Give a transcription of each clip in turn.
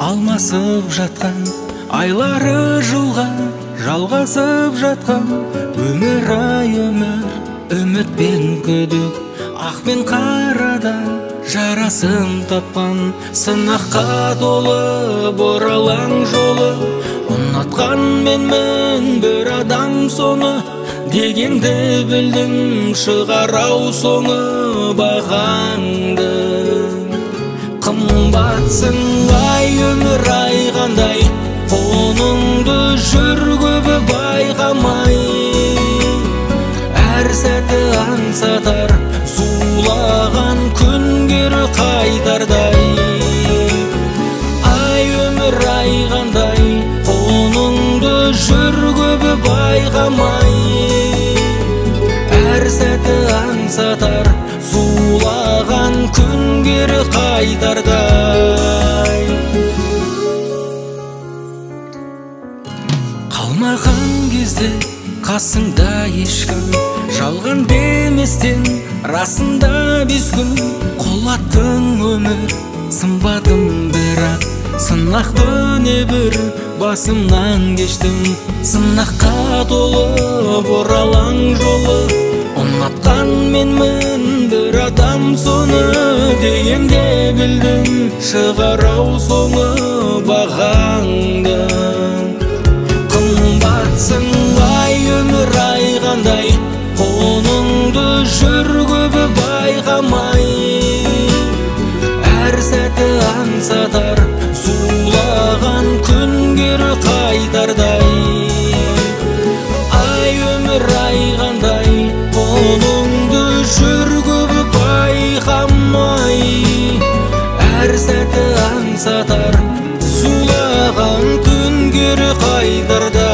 алмасып жатқан айлары жылға жалғасып жатқан өмір ай өмір, үміт пен күдік, ақ пен қарада жарасын тапқан сынаққа толы бұралаң жолы. Ұнатқан менмін бір адам соны, дегенді білдім шығарау соңы бағаңды. Қымбатсың ай өмір ай қандай, қолыңды жүр көбі байқамай. Әр сәті аңсатар зулаған күнгері қайтардай. Ай өмір ай қандай, қолыңды жүр көбі байқамай. Әр сәті аңсатар зулаған күнгері қайтардай. Қалмаған кезде қасыңда ешкім, жалған деместен расында біз күн. Құлаттың өмір, сынбадым бірақ сынақты небір басымнан кештім. Сынаққа толы бұралаң жолы, ұнатқан менмін бір адам соны, дегенде білдім шығарау соңы бағаңды. Қымбатсың ай өмір ай қандай, қолыңды жүр көбі байқамай. Әр сәті аңсатар зулаған күнгері қайтардай. Ай өмір ай қандай, қолыңды жүр көбі байқамай. Әр сәті аңсатар зулаған күнгері қайтардай.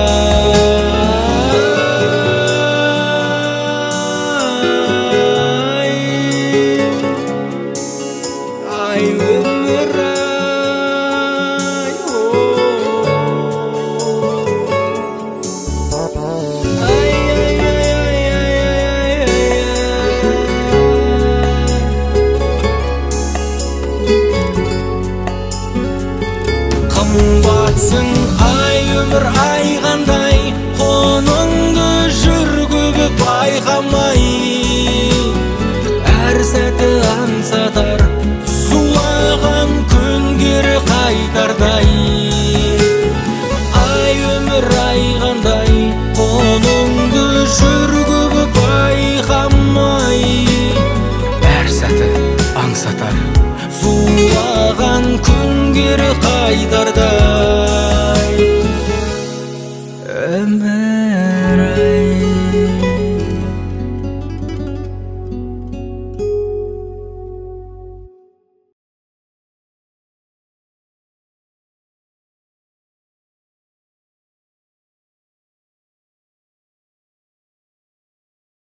Қымбатсың ай өмір ай қандай, қолыңды жүр көбі байқамай. Әр сәті аңсатар зулаған күнгері қайтардай. Ай өмір ай қандай, қолыңды жүр көбі байқамай. Әр сәті аңсатар зулаған күнгері қайтардай.